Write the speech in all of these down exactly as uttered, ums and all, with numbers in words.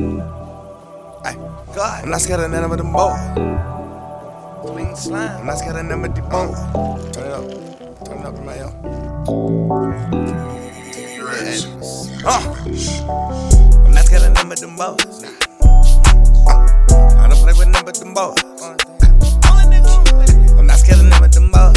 Ay, God. I'm not scared of none of them boys. Clean slime. I'm not scared of none of the bones. Turn it up. Turn it up, man. Uh. I'm not scared of none of them boys. Uh. I don't play with none of them boys. I'm not scared of none of them boys.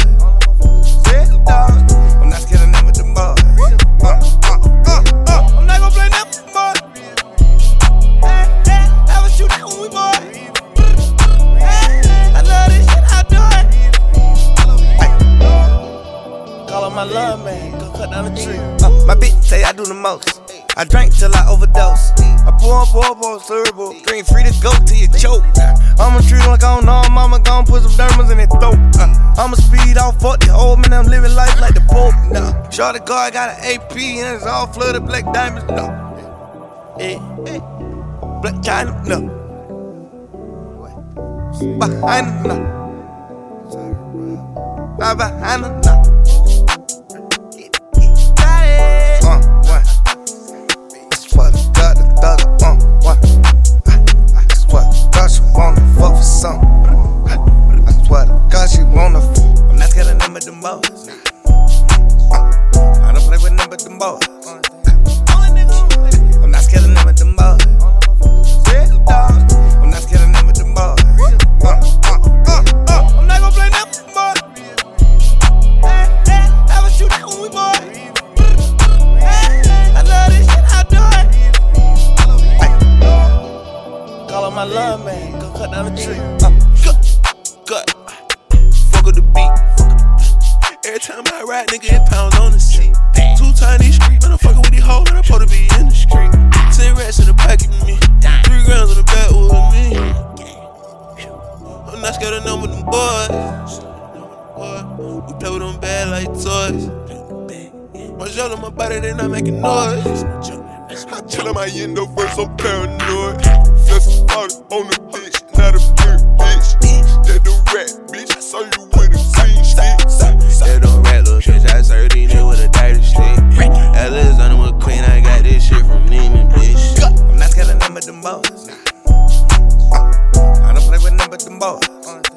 I'm not scared of none of them boys. Uh, uh, uh, uh. I'm not gonna play none of them boys. Hey, hey, how about you doing, we boy? Hey, I love this shit, I do it. Call on my love man, go cut down the tree. Uh, my bitch say I do the most. I drank till I overdose. I pour on, pour, pour, cerebral. Drink free to go till you choke. I'ma treat like I don't know. Mama gon' put some dermas in his throat. Uh, I'ma speed off, fuck the old man. I'm living life like the Pope. Nah. Shorty guard got an A P and it's all flooded black diamonds. No. Hey, hey. Black China, no. Behind them, no. Not behind them, no. I'm not scared of none of them boys. Uh, I don't play with none of them boys. I'm not scared of none of them boys. I'm not scared of none of them boys. Uh, uh, uh, uh. I'm not gonna play none of them boys. Hey, hey, how about you doing, we boy? Hey, I love this shit, I do it. Call on my love man, go cut down the tree. Uh, cut, cut. The beat. Every time I ride, nigga, it pounds on the seat. Two tiny street, man, I'm fucking with these hoes, man, I'm supposed to be in the street. Ten rats in the pocket with me, three grams in the back with me. I'm not scared of none of them boys. We play with them bad like toys. My shot on my body, they not making noise. I chill on my endo first, I'm paranoid. Just a party on the bitch, not a pure bitch. That the rat, bitch, I saw you. Alexander McQueen, I got this shit from Neiman, bitch. I'm not scared of none of them boys. Uh, I don't play with none of them boys.